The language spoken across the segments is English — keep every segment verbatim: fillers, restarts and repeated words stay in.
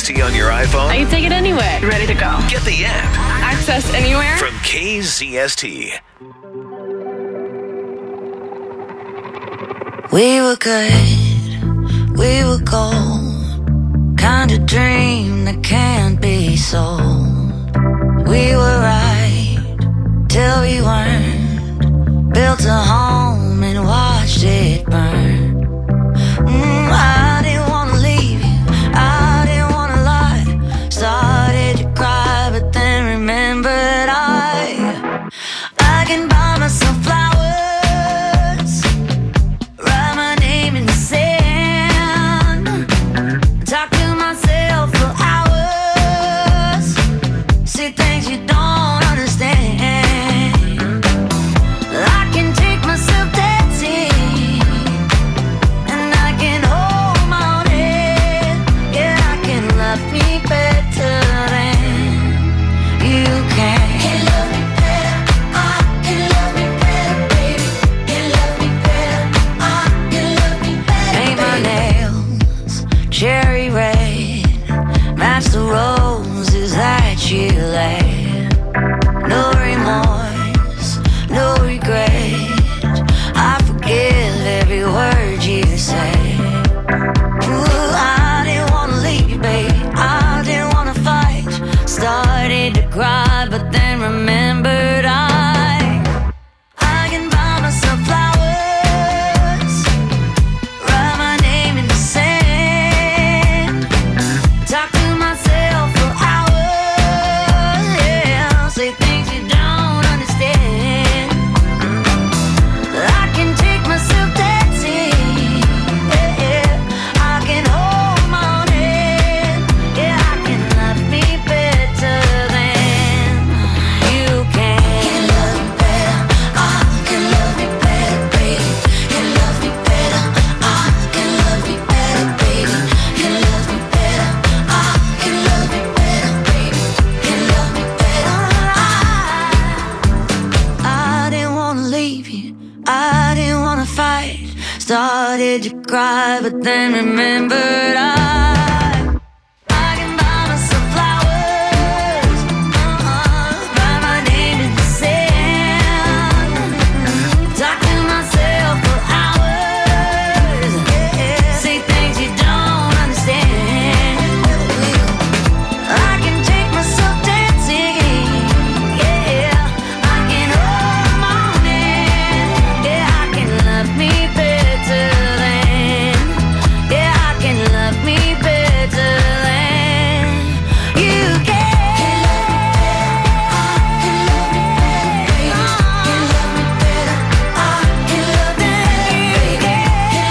T on your iPhone? I can take it anywhere. Ready to go. Get the app. Access anywhere. From K Z S T. We were good, we were gold, kind of dream that can't be sold. We were right till we weren't, built a home and watched it burn. Mm, I didn't wanna leave you, I didn't wanna lie. Started to cry but then remembered I I can buy myself flowers, talk to myself for hours, see things you don't understand. I can take myself dancing, and I can hold my own head. Yeah, I can love me better than you can. Can love me better, I can love me better, baby. Can love me better, I can love me better. Paint my nails cherry red, match the roses that you laid. No remorse, no regret, I forgive every word you say. Ooh, I didn't wanna leave, babe, I didn't wanna fight. Started to cry, but then remembered I I can buy myself flowers, write my name in the sand, talk to myself for hours, yeah, say things you don't understand. I can take myself dancing, yeah, yeah. I can hold my own head, yeah, I can love me better than you can. Can love me better, I can love me better, baby. Can love me better, I can love me better, baby. Can love me better, I can love me better, baby. Can love me better, I I didn't wanna leave you, I didn't wanna fight. Started to cry, but then remembered I I can buy myself flowers, uh-uh, write my name in the sand, talk to myself for hours, yeah, say things you don't understand. I can take myself dancing, yeah, I can hold my own hand, yeah, I can love me better than, yeah, I can love me better than you can. Can love me better, can love me better, I can love me better,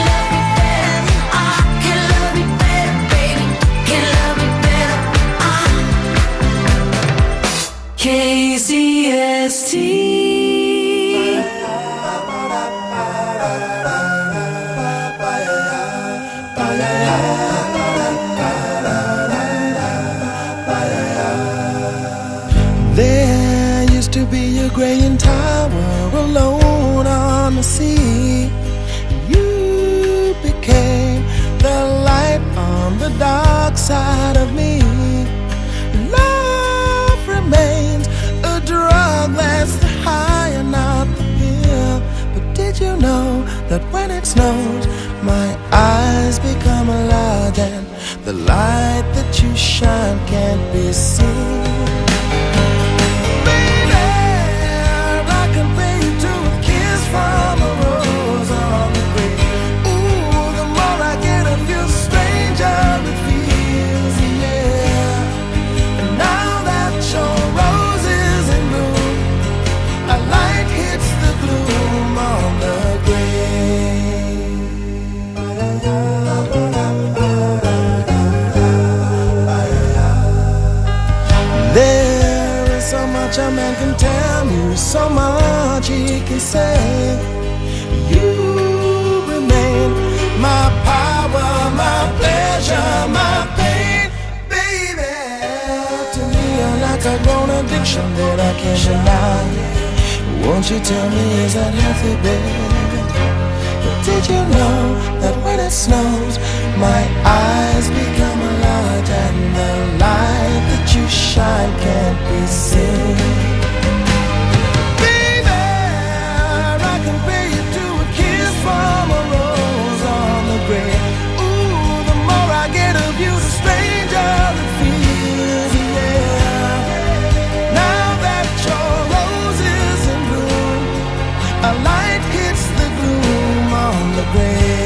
I can love me better, baby. Can love me better, I K Z S T. There used to be a graying tower alone on the sea. You became the light on the dark side of me. Love remains a drug that's the high and not the pill. But did you know that when it snows, my eyes become large and the light that you shine can't be seen? Baby, I compare you to a kiss from a rose on the grave. Ooh, the more I get of you, stranger it feels, yeah. And now that your rose is in bloom, a light hits the gloom on the grave. There is so much a man can tell you, so much he can say. You remain my power, my pleasure, my pain, baby. To me, you're like a grown addiction that I can't deny. Won't you tell me, is that healthy, baby? But did you know that when it snows, my eyes become large and and the light that you shine can't be seen. Baby, I compare you to a kiss from a rose on the grave. Ooh, the more I get of you, the stranger it feels, yeah. Now that your rose is in bloom, a light hits the gloom on the grave.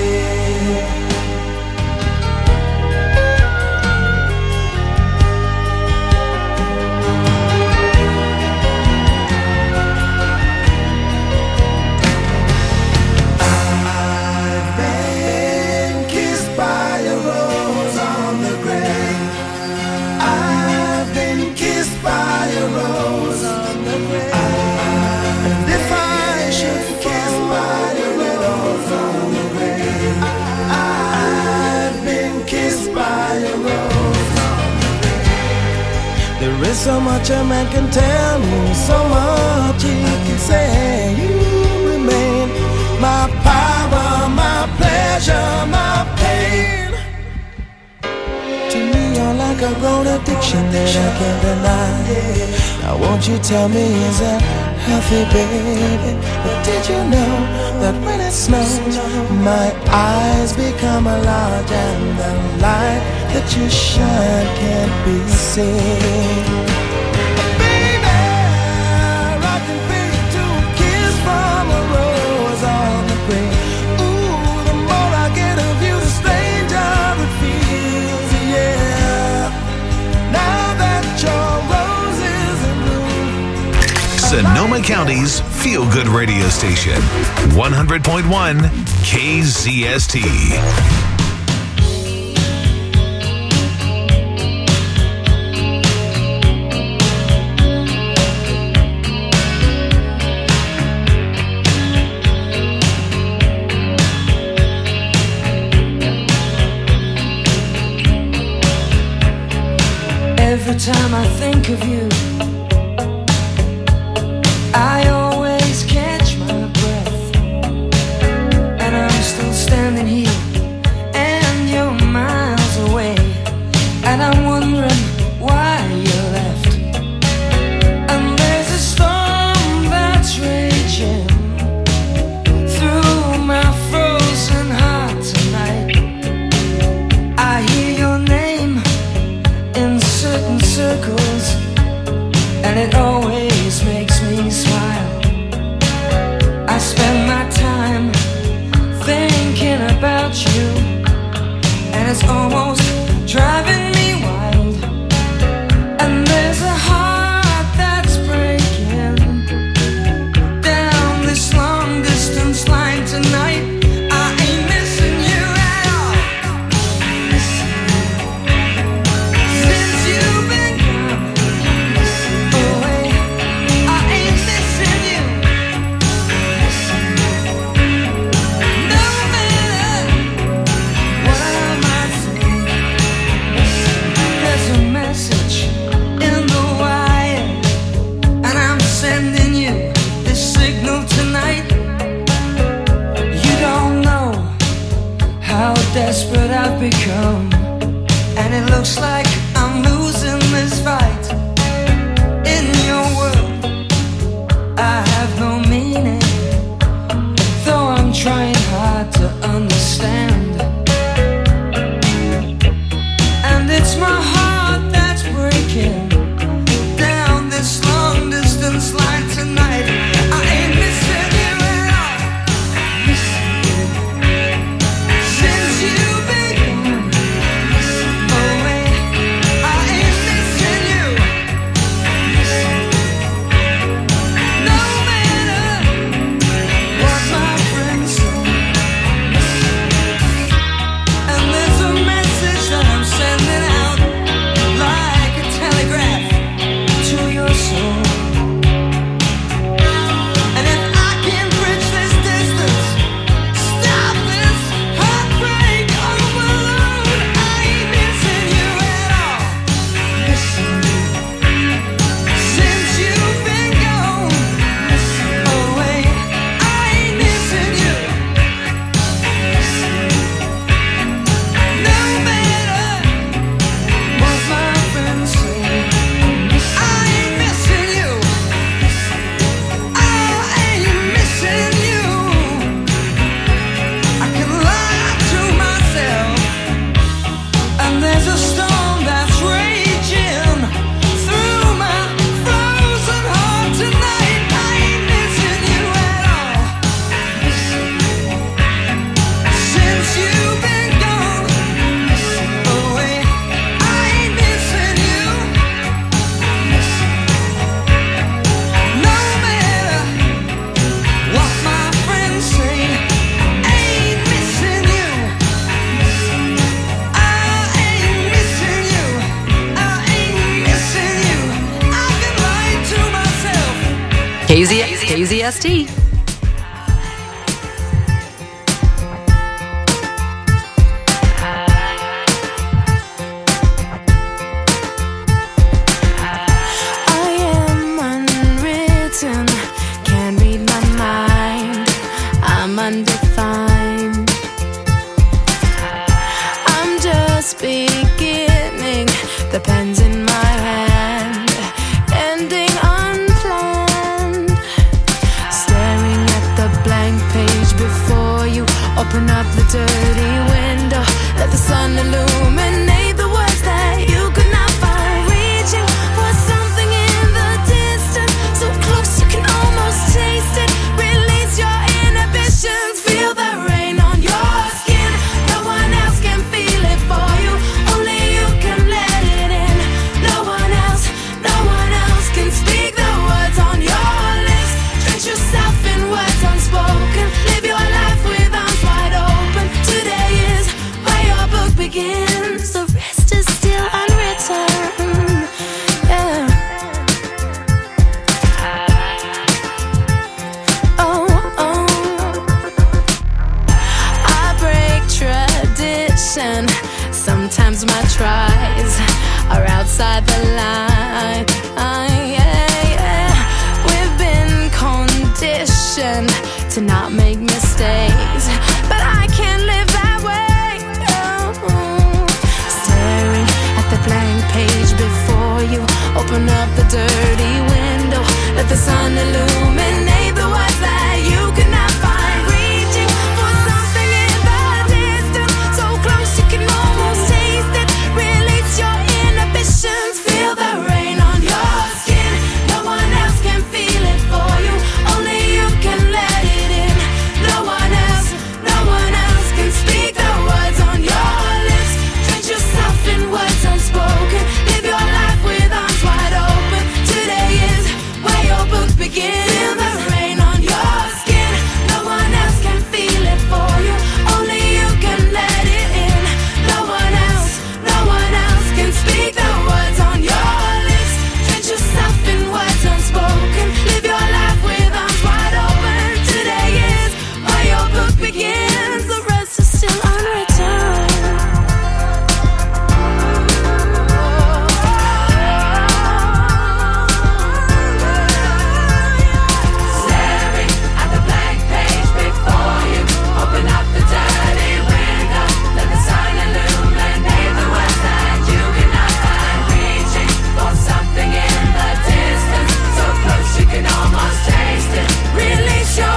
There is so much a man can tell me, so much he can say. You remain my power, my pleasure, my pain. To me you're like a grown addiction that I can't deny. Now won't you tell me, is that healthy, baby? But did you know that when it snows, my eyes become large and the light that you shine can't be seen? Baby, I can pay you to a kiss from a rose on the grave. Ooh, the more I get of you, the stranger it feels, yeah. Now that your rose is in bloom. Sonoma County's feel-good radio station, one hundred point one K Z S T. Every time I think of you, I always catch my breath, and I'm still standing here, and you're miles away, and I'm wondering why you left. And there's a storm that's raging through my frozen heart tonight. I hear your name in certain circles, and it always makes me smile. I spend my time thinking about you, and it's almost driving me wild. And there's a heart that's breaking down this long distance line tonight. I ain't missing you at all. Missing you. Since you've been gone away, I ain't missing you. Missing you. No matter what I might say, there's a message in the wire, and I'm sending you this signal tonight. You don't know how desperate I've become, and it looks like I'm losing this fight. In your world, I have no meaning, though I'm trying hard to understand. And it's my heart that's breaking down this long distance line tonight. I ain't missing you at all. Missing you. Since you've been gone away, K Z S T. Undefined. I'm just beginning, the pen's in my hand, ending unplanned. Staring at the blank page before you, open up the dirty window, let the sun illuminate the words that you could not find. Reaching for something in the distance, so close you can almost taste it. Release your inhibitions, feel the rain on your skin. No one else can feel it for you, only you can let it in. No one else, no one else can speak the words on your lips. Drench yourself in words unspoken, live your life with arms wide open. Today is where your book begins, the rest is still unwritten. Yeah. Oh, oh. I break tradition. Sometimes my tries are outside the line. Uh, yeah, yeah. We've been conditioned to not make mistakes, but I can't live that way. No. Staring at the blank page before you, open up the dirty window, let the sun illuminate the words that you could not find. Reaching for something in the distance, so close you can almost taste it. Release your inhibitions, feel the rain on your skin. No one else can feel it for you, only you can let it in. No one else, no one else can speak the words on your lips. Drench yourself in words unspoken, live your life with arms wide open. Today is where your book begins. Feel the rain on your skin. No one else can feel it for you, only you can let it in. No one else, no one else can speak the words on your lips. Drench yourself in words unspoken, live your life with arms wide open. Today is where your book begins, the rest is still unwritten. Staring at the blank page before you, open up the dirty window, let the sun illuminate the words that you cannot find. Reaching for something in the distance, so close you can almost taste it. Release your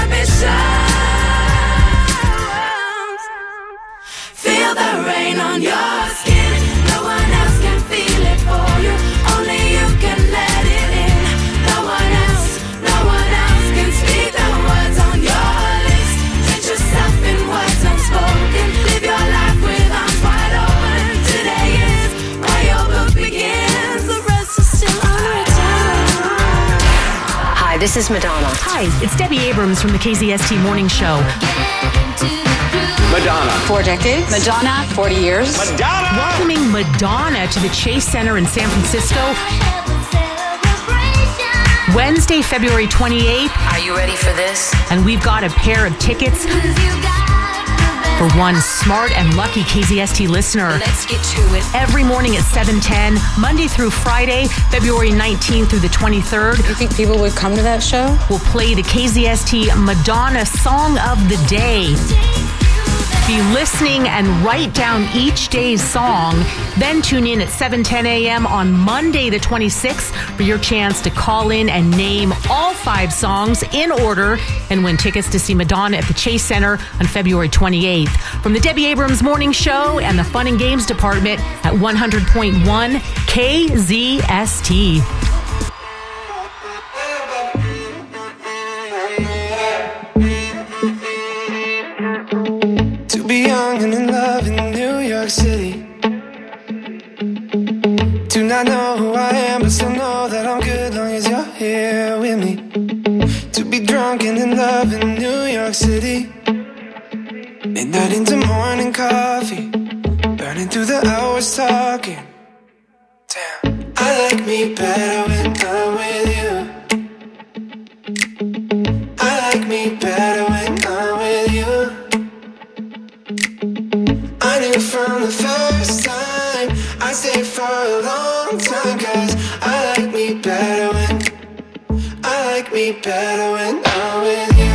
inhibitions, feel the rain on your skin. No one else can feel it for you, only you can let it in. No one else, no one else can speak the words on your lips. Drench yourself in words unspoken, live your life with arms wide open. Today is where your book begins, the rest is still unwritten. Hi, this is Madonna. Hi, it's Debbie Abrams from the K Z S T Morning Show. Madonna. Four decades. Madonna, forty years. Madonna! Welcoming Madonna to the Chase Center in San Francisco Wednesday, February twenty-eighth. Are you ready for this? And we've got a pair of tickets for one smart and lucky K Z S T listener. Let's get to it. Every morning at seven ten, Monday through Friday, February nineteenth through the twenty-third. You think people would come to that show? We'll play the K Z S T Madonna Song of the Day. Be listening and write down each day's song. Then tune in at seven ten a.m. on Monday the twenty-sixth for your chance to call in and name all five songs in order and win tickets to see Madonna at the Chase Center on February twenty-eighth. From the Debbie Abrams Morning Show and the Fun and Games Department at one hundred point one K Z S T. Be young and in love in New York City. Do not know who I am, but still know that I'm good long as you're here with me. To be drunk and in love in New York City. Midnight into morning coffee, burning through the hours talking. Damn, I like me better when I'm with you. me better when I'm with you. I knew from the first time I'd stay for a long time, cause I like me better when I like me better when I'm with you.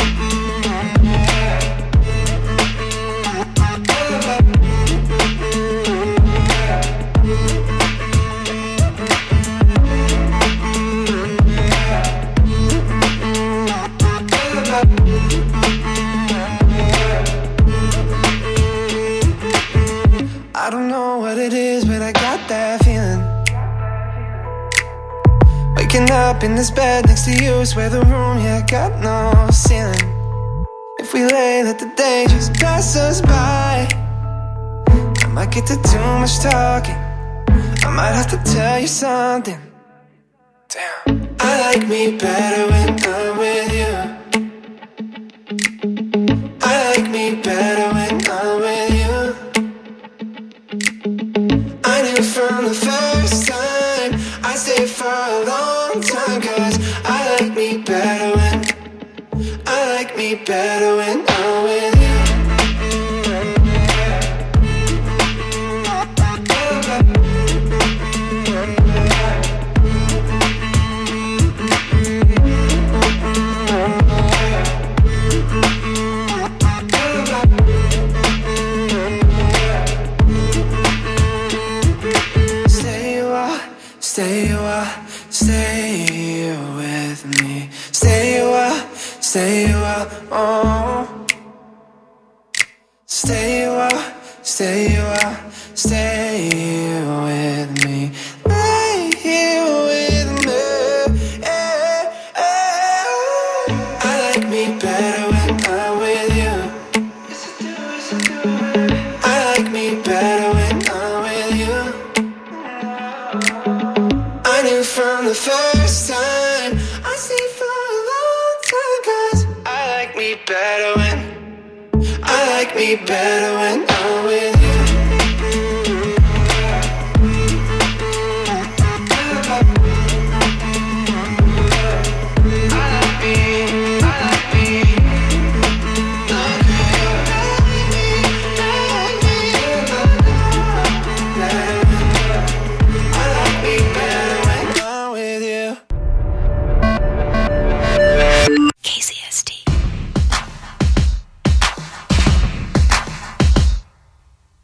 I don't know what it is, but I got that feeling. Waking up in this bed next to you is where the room, yeah, got no ceiling. If we lay, let the day just pass us by. I might get to too much talking. I might have to tell you something. Damn. I like me better when I'm with you. I like me better when I'm with you. I knew from the first time I'd stay for a long time, cause I like me better when I like me better when I'm with you. Stay a while, stay with me. Stay a while, stay a while, oh. Stay a while, stay a while, stay with me. Lay here with me, yeah, yeah. I like me better when I'm with you. Yes, I do, yes, I do. I like me better when I'm with you. I knew from the first time I stayed for a long time, cause I like me better when I like me better when I'm with you. I like me, I like me. I like me better when I'm with you. K Z S T.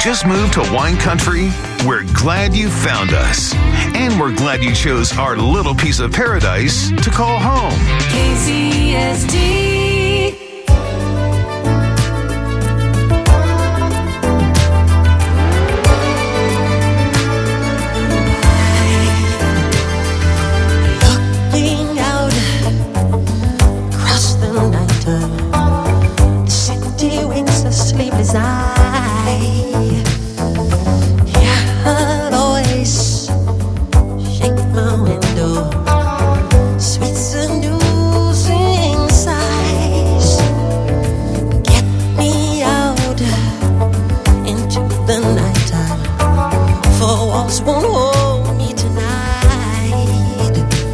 just moved to wine country? We're glad you found us. And we're glad you chose our little piece of paradise to call home. K Z S T. Looking out across the night time, the city winks a sleepless eye. Hear her voice shake my window, sweet seducing sighs. Get me out into the nighttime, for walls won't hold me tonight.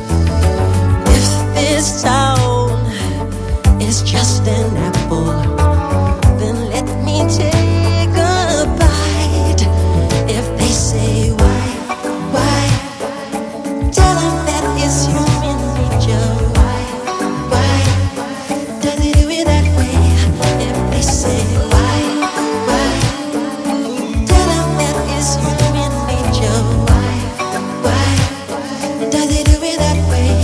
If this town is just an apple, then let me take a bite. If they say why, why, tell them that it's human nature. Why, why, does it do it that way? If they say why, why, tell them that it's human nature. Why, why, does it do it that way?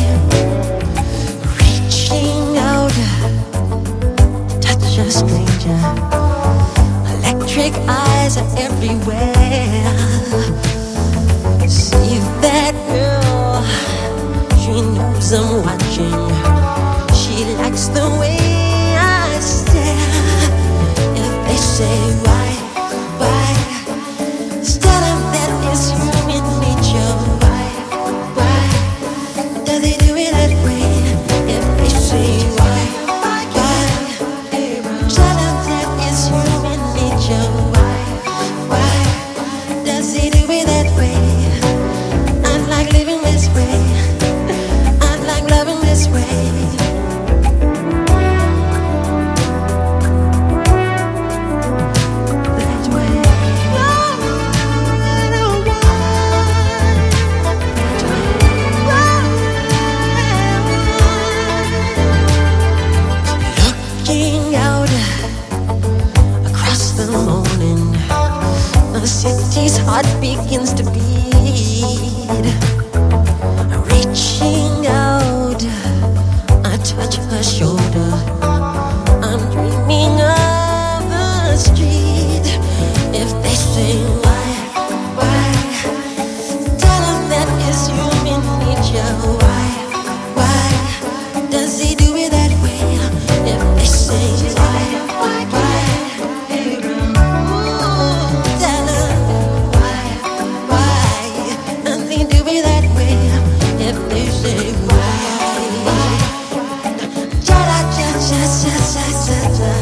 Reaching out, touch a stranger. Electric eyes are everywhere. See that girl, she knows I'm watching. She likes the way I stare. If they say why, why, tell them that it's human nature. Why, why, does they do it that way? If they say why, why, tell them that it's human nature. Why, why, does he do it that way? I like living this way. I like loving this way. That way. I don't want looking out across the morning, the city's heart begins to beat. Reaching out, I touch her shoulder. I'm dreaming of the street. If they say why, why, tell them that it's human nature. Why, why, does he do it that way? If they say why, why, ooh, tell them why, why, does he do it that way? If they say why, cha cha cha cha cha cha cha,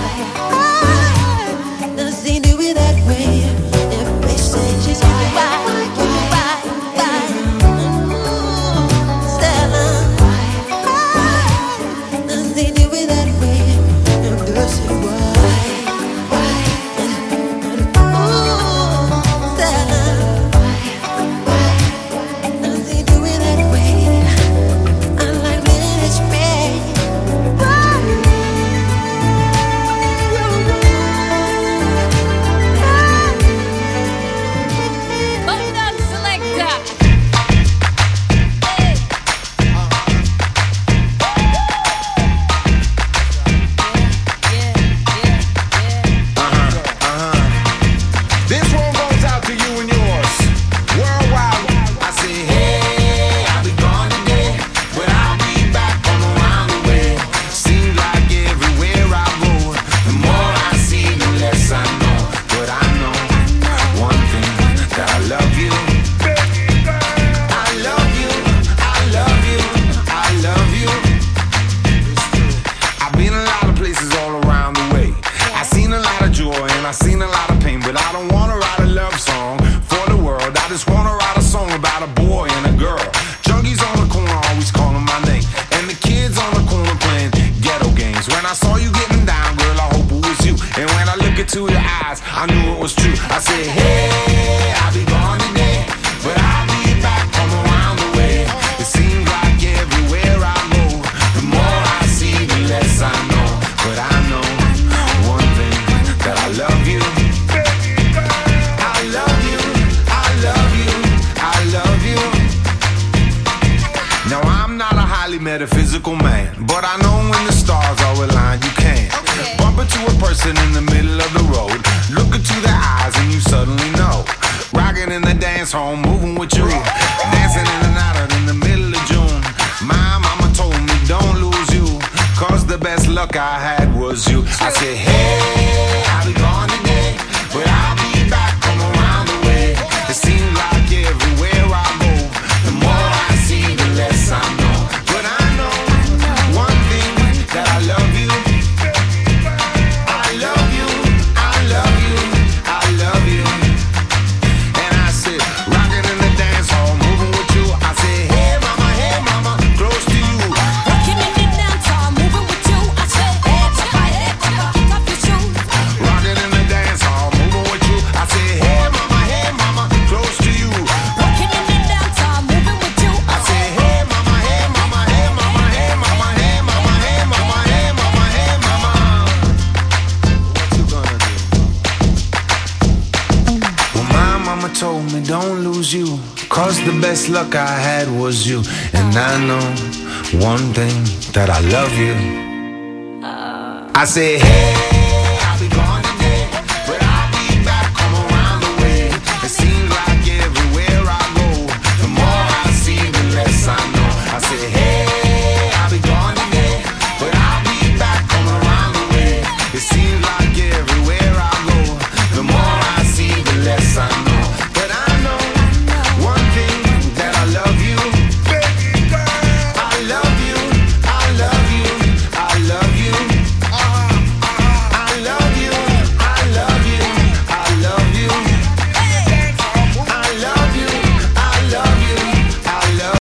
why does he do it that way? If they say why, why, why, ooh, tell them why does he do it that way? If they say why, why, ooh, tell them why does he do it that way? I like living this way. Hold on, selector. Hey. Yeah, yeah, yeah. This one goes out to you and yours. Worldwide, I say, hey, I'll be gone today, but I'll be back from around the way. Seems like everywhere I go, the more I see, the less I know. But I know one thing, that I love you. I love you, I love you, I love you. I've been a lot of places all around the way. I seen a lot of joy and I seen a lot of pain, but I don't wanna write a love song for the world. I just wanna write a song about a boy and a girl. Junkies on the corner always calling my name, and the kids on the corner playing ghetto games. When I saw you getting down, girl, I hope it was you. And when I look into your eyes, I knew it was true. I said, hey, I'll be gone today, but I'll be back from around the way. It seems like everywhere I go, the more I see, the less I know. But I know one thing, that I love you. metaphysical man, but I know when the stars are aligned, you can't okay. Bump into a person in the middle of the road, look into their eyes and you suddenly know. Rocking in the dance hall, moving with you, dancing in and out in the middle of June. My mama told me don't lose you, cause the best luck I had was you. I said, hey, I'll be gone today, but I'll be back from around the way. It seems like everywhere I go, the more I see, the less I know. But I know one thing, that I love you. I love you, I love you, I love you. And I said, rocking in the dance hall, moving with you. I said, hey mama, hey mama, close to you. Rocking in the dance hall, moving with you. I said, hey papa, hey papa, kick off your shoes. Rocking in the dance hall, moving with you. I said, hey mama, hey mama, close to you. Rocking in the dance hall, moving with you. I said, hey mama, hey mama, hey mama, hey mama, hey mama, hey mama, hey mama, hey mama. What you gonna do? Well, my mama told me don't lose you, cause the best luck I had was you. And I know one thing, that I love you. I said, hey.